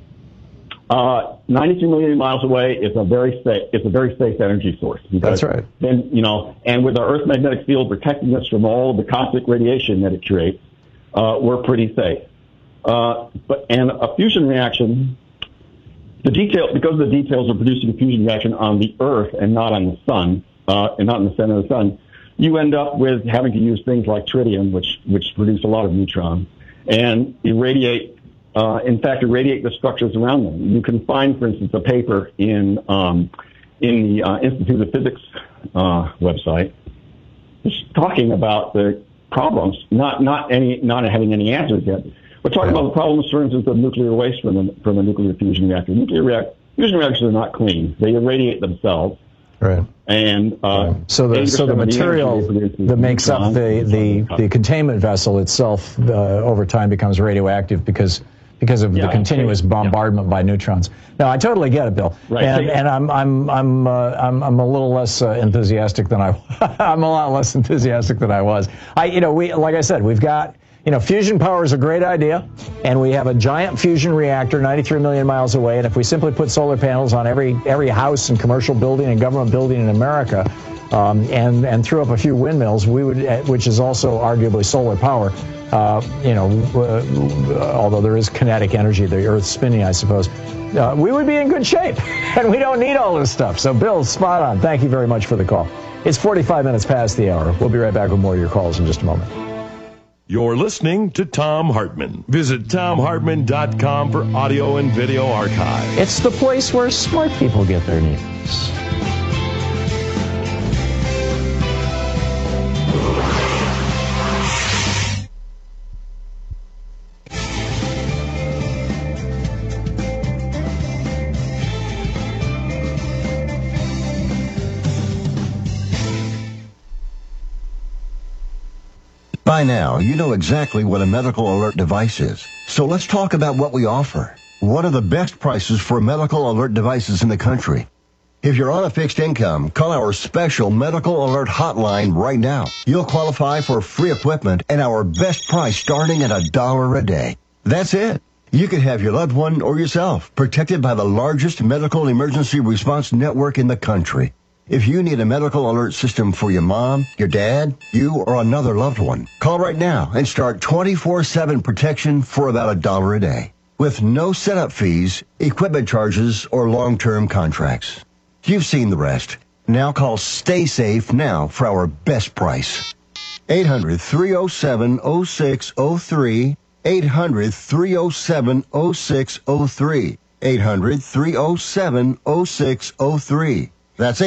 92 million miles away is a very safe energy source. That's right. Then, and with our Earth magnetic field protecting us from all the cosmic radiation that it creates, we're pretty safe. And a fusion reaction, because the details are producing a fusion reaction on the Earth and not on the sun, and not in the center of the sun, you end up with having to use things like tritium, which produce a lot of neutrons, and irradiate the structures around them. You can find, for instance, a paper in the Institute of Physics website just talking about the problems, not having any answers yet. We're talking about the problems, for instance, of nuclear waste from a nuclear fusion reactor. Fusion reactors are not clean; they irradiate themselves. Right. And so the material that makes up the containment vessel itself over time becomes radioactive because of the continuous bombardment by neutrons. Now, I totally get it, Bill. Right. And I'm a little less enthusiastic than I'm a lot less enthusiastic than I was. Like I said, we've got. Fusion power is a great idea, and we have a giant fusion reactor 93 million miles away, and if we simply put solar panels on every house and commercial building and government building in America, and threw up a few windmills, we would, which is also arguably solar power, although there is kinetic energy, the Earth's spinning, I suppose, we would be in good shape, and we don't need all this stuff. So, Bill, spot on. Thank you very much for the call. It's 45 minutes past the hour. We'll be right back with more of your calls in just a moment. You're listening to Thom Hartmann. Visit ThomHartmann.com for audio and video archive. It's the place where smart people get their news. By now, you know exactly what a medical alert device is. So let's talk about what we offer. One of the best prices for medical alert devices in the country. If you're on a fixed income, call our special medical alert hotline right now. You'll qualify for free equipment and our best price starting at $1 a day. That's it. You can have your loved one or yourself protected by the largest medical emergency response network in the country. If you need a medical alert system for your mom, your dad, you, or another loved one, call right now and start 24/7 protection for about $1 a day. With no setup fees, equipment charges, or long-term contracts. You've seen the rest. Now call Stay Safe now for our best price. 800-307-0603. 800-307-0603. 800-307-0603. That's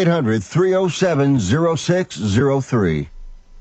800-307-0603.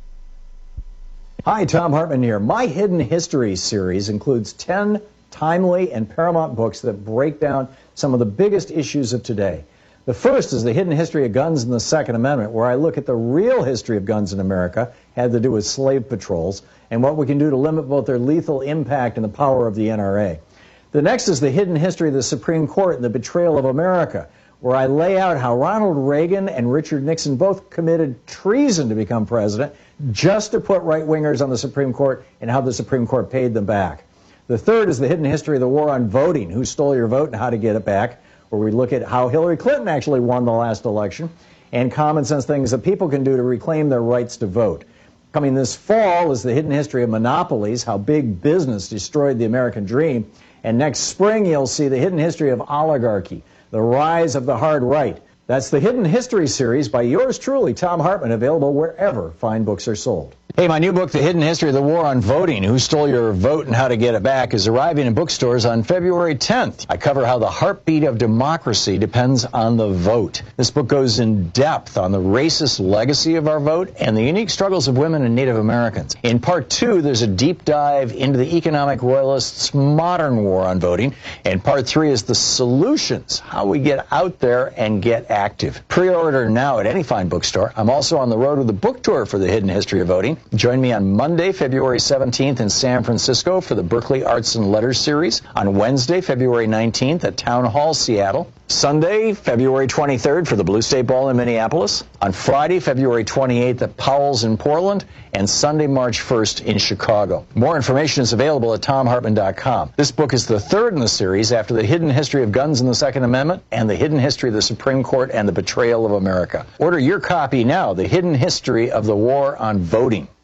Hi, Thom Hartmann here. My Hidden History series includes 10 timely and paramount books that break down some of the biggest issues of today. The first is The Hidden History of Guns and the Second Amendment, where I look at the real history of guns in America, had to do with slave patrols, and what we can do to limit both their lethal impact and the power of the NRA. The next is The Hidden History of the Supreme Court and the Betrayal of America, where I lay out how Ronald Reagan and Richard Nixon both committed treason to become president just to put right-wingers on the Supreme Court and how the Supreme Court paid them back. The third is The Hidden History of the War on Voting, who stole your vote and how to get it back, where we look at how Hillary Clinton actually won the last election and common sense things that people can do to reclaim their rights to vote. Coming this fall is The Hidden History of Monopolies, how big business destroyed the American dream. And next spring you'll see The Hidden History of Oligarchy, the rise of the hard right. That's the Hidden History series by yours truly, Thom Hartmann, available wherever fine books are sold. Hey, my new book, The Hidden History of the War on Voting, Who Stole Your Vote and How to Get It Back, is arriving in bookstores on February 10th. I cover how the heartbeat of democracy depends on the vote. This book goes in depth on the racist legacy of our vote and the unique struggles of women and Native Americans. In part 2, there's a deep dive into the economic royalists' modern war on voting. And part 3 is the solutions, how we get out there and get active. Pre-order now at any fine bookstore. I'm also on the road with a book tour for The Hidden History of Voting. Join me on Monday, February 17th in San Francisco for the Berkeley Arts and Letters series. On Wednesday, February 19th at Town Hall, Seattle. Sunday, February 23rd for the Blue State Ball in Minneapolis. On Friday, February 28th at Powell's in Portland. And Sunday, March 1st in Chicago. More information is available at ThomHartmann.com. This book is the third in the series after The Hidden History of Guns and the Second Amendment and The Hidden History of the Supreme Court and the Betrayal of America. Order your copy now, The Hidden History of the War on Voting.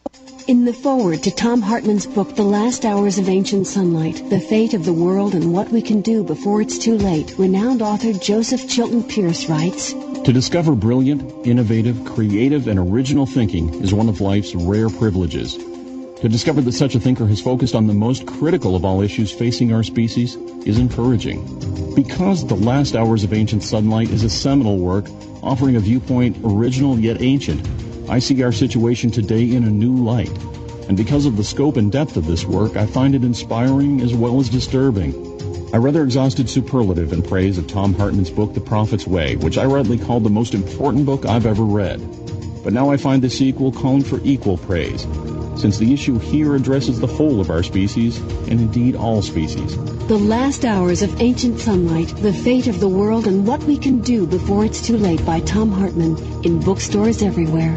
In the foreword to Tom Hartman's book, The Last Hours of Ancient Sunlight, The Fate of the World and What We Can Do Before It's Too Late, renowned author Joseph Chilton Pierce writes, To discover brilliant, innovative, creative, and original thinking is one of life's rare privileges. To discover that such a thinker has focused on the most critical of all issues facing our species is encouraging. Because The Last Hours of Ancient Sunlight is a seminal work offering a viewpoint original yet ancient, I see our situation today in a new light. And because of the scope and depth of this work, I find it inspiring as well as disturbing. I rather exhausted superlative in praise of Tom Hartman's book, The Prophet's Way, which I rightly called the most important book I've ever read. But now I find the sequel calling for equal praise, since the issue here addresses the whole of our species, and indeed all species. The Last Hours of Ancient Sunlight, The Fate of the World and What We Can Do Before It's Too Late by Tom Hartman, in bookstores everywhere.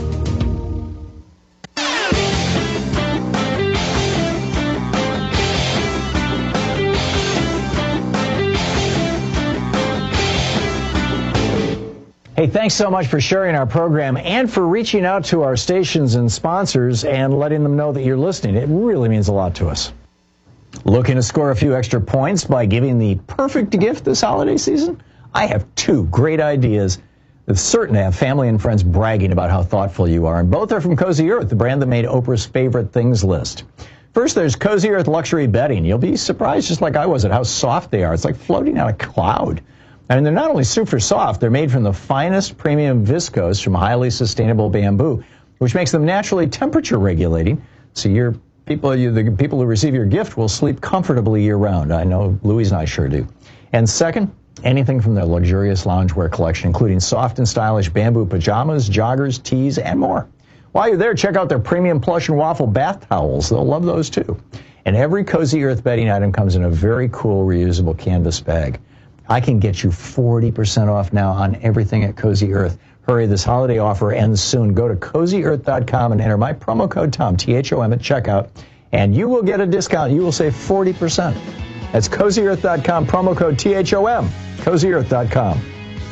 Hey, thanks so much for sharing our program and for reaching out to our stations and sponsors and letting them know that you're listening. It really means a lot to us. Looking to score a few extra points by giving the perfect gift this holiday season? I have two great ideas that's certain to have family and friends bragging about how thoughtful you are. And both are from Cozy Earth, the brand that made Oprah's favorite things list. First, there's Cozy Earth luxury bedding. You'll be surprised, just like I was, at how soft they are. It's like floating on a cloud. And they're not only super soft, they're made from the finest premium viscose from highly sustainable bamboo, which makes them naturally temperature regulating. So the people who receive your gift will sleep comfortably year-round. I know Louise and I sure do. And second, anything from their luxurious loungewear collection, including soft and stylish bamboo pajamas, joggers, tees, and more. While you're there, check out their premium plush and waffle bath towels. They'll love those too. And every Cozy Earth bedding item comes in a very cool reusable canvas bag. I can get you 40% off now on everything at Cozy Earth. Hurry, this holiday offer ends soon. Go to CozyEarth.com and enter my promo code TOM, T-H-O-M, at checkout, and you will get a discount. You will save 40%. That's CozyEarth.com, promo code T-H-O-M, CozyEarth.com.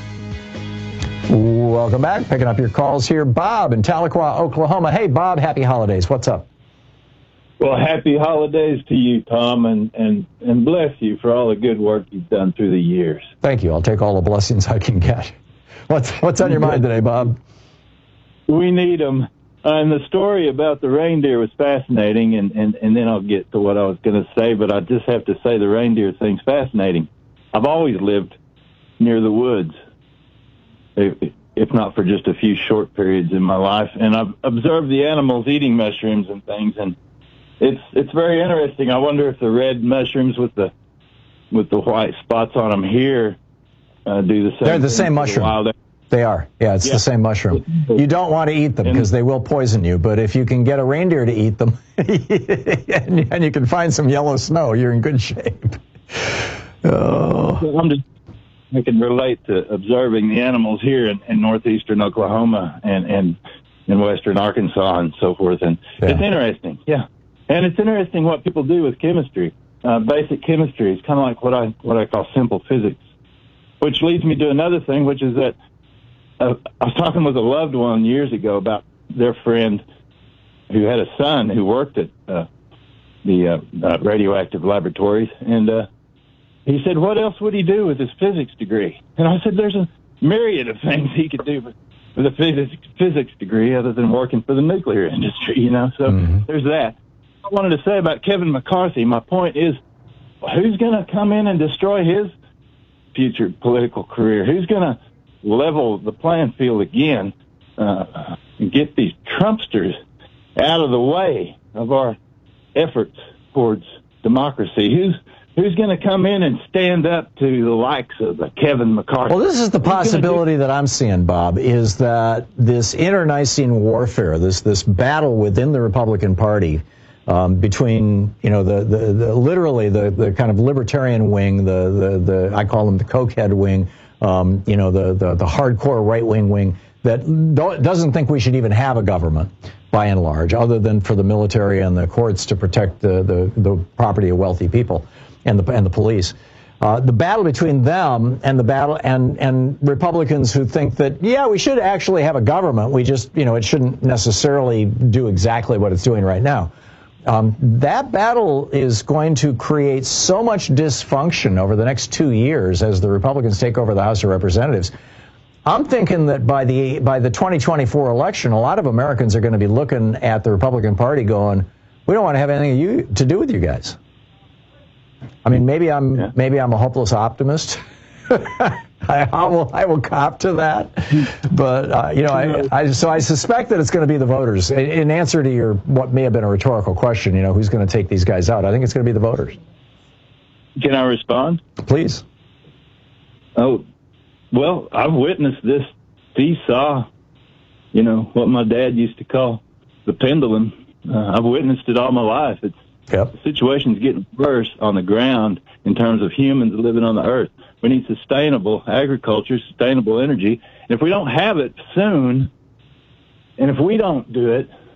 Welcome back. Picking up your calls here. Bob in Tahlequah, Oklahoma. Hey, Bob, happy holidays. What's up? Well, happy holidays to you, Tom, and bless you for all the good work you've done through the years. Thank you. I'll take all the blessings I can get. What's on your mind today, Bob? We need them. And the story about the reindeer was fascinating, and then I'll get to what I was going to say, but I just have to say the reindeer thing's fascinating. I've always lived near the woods, if not for just a few short periods in my life, and I've observed the animals eating mushrooms and things, and it's very interesting. I wonder if the red mushrooms with the white spots on them here do the same. They're the same mushroom. They are. Yeah, it's the same mushroom. You don't want to eat them because they will poison you. But if you can get a reindeer to eat them and you can find some yellow snow, you're in good shape. Oh. I can relate to observing the animals here in northeastern Oklahoma and in western Arkansas and so forth. And it's interesting. Yeah. And it's interesting what people do with chemistry. Basic chemistry is kind of like what I call simple physics, which leads me to another thing, which is that I was talking with a loved one years ago about their friend who had a son who worked at the radioactive laboratories, and he said, what else would he do with his physics degree? And I said, there's a myriad of things he could do with a physics degree other than working for the nuclear industry, so there's that. I wanted to say about Kevin McCarthy, my point is, who's going to come in and destroy his future political career? Who's going to level the playing field again and get these Trumpsters out of the way of our efforts towards democracy? Who's going to come in and stand up to the likes of Kevin McCarthy? Well, this is the possibility that I'm seeing, Bob, is that this internecine warfare, this battle within the Republican Party, between literally the kind of libertarian wing, the I call them the cokehead wing, the hardcore right wing that doesn't think we should even have a government by and large, other than for the military and the courts to protect the property of wealthy people and the police. the battle between them and the battle and Republicans who think that, yeah, we should actually have a government. We just, it shouldn't necessarily do exactly what it's doing right now. That battle is going to create so much dysfunction over the next 2 years as the Republicans take over the House of Representatives. I'm thinking that by the 2024 election, a lot of Americans are going to be looking at the Republican Party going, we don't want to have anything to do with you guys. I mean, maybe I'm a hopeless optimist. I will cop to that, but I suspect that it's going to be the voters. In answer to what may have been a rhetorical question, who's going to take these guys out? I think it's going to be the voters. Can I respond? Please. Oh, well, I've witnessed this seesaw. What my dad used to call the pendulum. I've witnessed it all my life. The situation's getting worse on the ground in terms of humans living on the earth. We need sustainable agriculture, sustainable energy. And if we don't have it soon, and if we don't do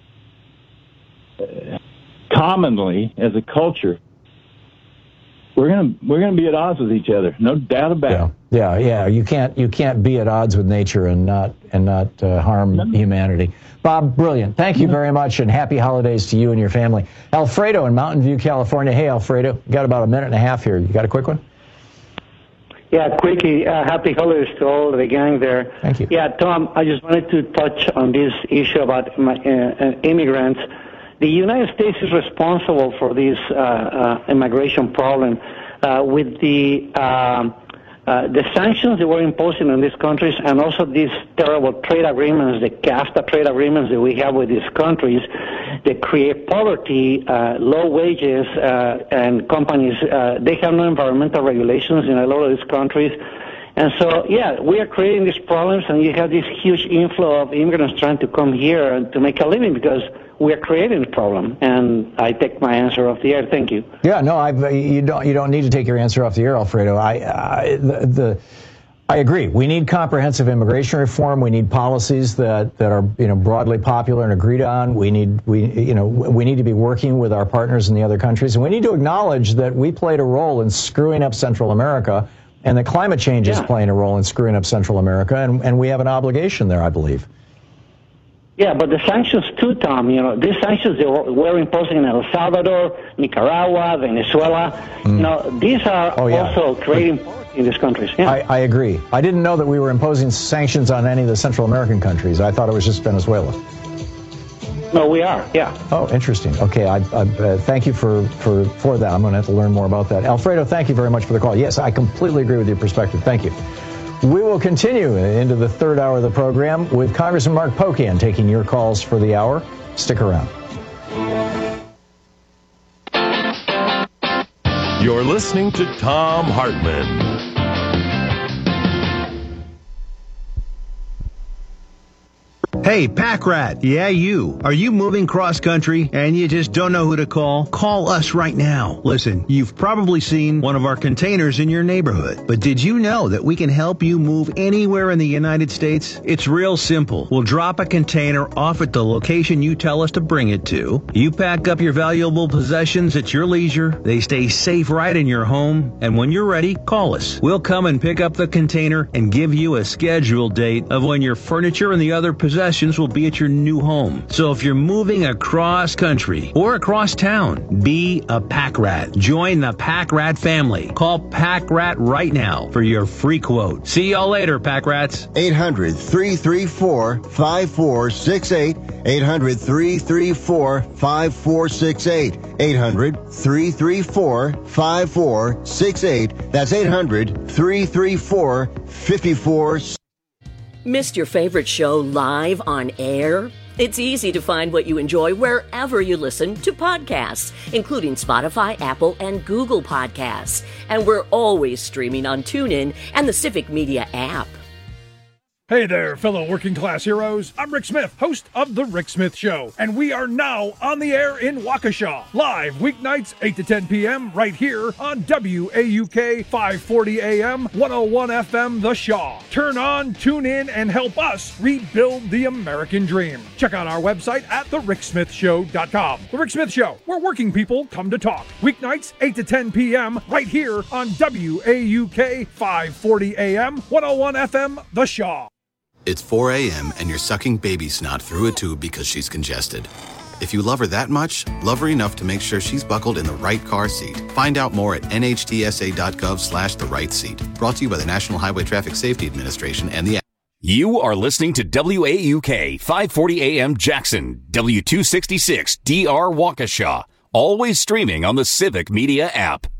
it commonly as a culture, we're gonna be at odds with each other. No doubt about it. Yeah. You can't be at odds with nature and not harm humanity. Bob, brilliant. Thank you very much, and happy holidays to you and your family. Alfredo in Mountain View, California. Hey, Alfredo, you got about a minute and a half here. You got a quick one? Yeah, quickly, happy holidays to all the gang there. Thank you. Yeah, Tom, I just wanted to touch on this issue about immigrants. The United States is responsible for this immigration problem with the sanctions that were imposing on these countries, and also these terrible trade agreements, the CAFTA trade agreements that we have with these countries that create poverty, low wages, and companies, they have no environmental regulations in a lot of these countries. And so, yeah, we are creating these problems, and you have this huge inflow of immigrants trying to come here to make a living because we are creating the problem. And I take my answer off the air. Thank you. Yeah, no, you don't need to take your answer off the air, Alfredo. I agree. We need comprehensive immigration reform. We need policies that are broadly popular and agreed on. We need to be working with our partners in the other countries, and we need to acknowledge that we played a role in screwing up Central America, and that climate change is playing a role in screwing up Central America, and we have an obligation there, I believe. Yeah, but the sanctions too, Tom, these sanctions they were imposing in El Salvador, Nicaragua, Venezuela, these are also creating poverty in these countries. Yeah. I agree. I didn't know that we were imposing sanctions on any of the Central American countries. I thought it was just Venezuela. No, we are, yeah. Oh, interesting. Okay, I thank you for that. I'm going to have to learn more about that. Alfredo, thank you very much for the call. Yes, I completely agree with your perspective. Thank you. We will continue into the third hour of the program with Congressman Mark Pocan taking your calls for the hour. Stick around. You're listening to Thom Hartmann. Hey, Pack Rat. Yeah, you. Are you moving cross-country and you just don't know who to call? Call us right now. Listen, you've probably seen one of our containers in your neighborhood. But did you know that we can help you move anywhere in the United States? It's real simple. We'll drop a container off at the location you tell us to bring it to. You pack up your valuable possessions at your leisure. They stay safe right in your home. And when you're ready, call us. We'll come and pick up the container and give you a scheduled date of when your furniture and the other possessions will be at your new home. So if you're moving across country or across town, be a Pack Rat. Join the Pack Rat family. Call Pack Rat right now for your free quote. See y'all later, Pack Rats. 800-334-5468. 800-334-5468. 800-334-5468. That's 800-334-5468. Missed your favorite show live on air? It's easy to find what you enjoy wherever you listen to podcasts, including Spotify, Apple, and Google Podcasts. And we're always streaming on TuneIn and the Civic Media app. Hey there, fellow working class heroes. I'm Rick Smith, host of The Rick Smith Show, and we are now on the air in Waukesha. Live weeknights 8 to 10 p.m. right here on WAUK 540 AM, 101 FM The Shaw. Turn on, tune in, and help us rebuild the American dream. Check out our website at thericksmithshow.com. The Rick Smith Show, where working people come to talk. Weeknights 8 to 10 p.m. right here on WAUK 540 AM, 101 FM The Shaw. It's 4 a.m. and you're sucking baby snot through a tube because she's congested. If you love her that much, love her enough to make sure she's buckled in the right car seat. Find out more at nhtsa.gov/the right seat. Brought to you by the National Highway Traffic Safety Administration and the... You are listening to WAUK 540 AM Jackson, W266 DR Waukesha. Always streaming on the Civic Media app.